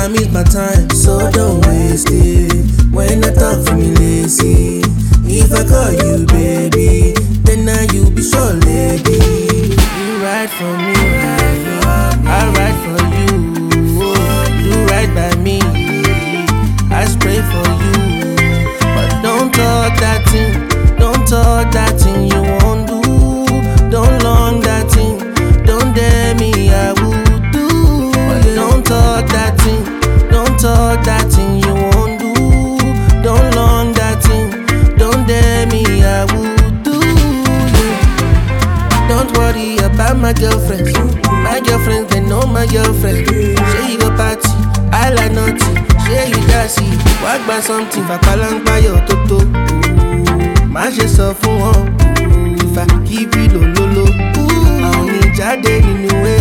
time is my time, so don't waste it. When I talk for me lazy, if I call you baby, then now you be so lady. You ride for me, I ride for you. You ride by me, I spray for you. But don't talk that thing, don't talk that thing you won't do. Don't long that thing, don't dare me, I would do. But don't talk that thing, don't talk that thing you won't do. Don't long that thing, don't dare me, I would do. Don't worry about my girlfriends. My girlfriends, they know my girlfriend. Say you go party, I like nothing. Say you dassy, walk by something. Fapalang by your toto. Má ṣe sọ fún wọn. If I give you lo lo lo. Àwọn ìjáde nínú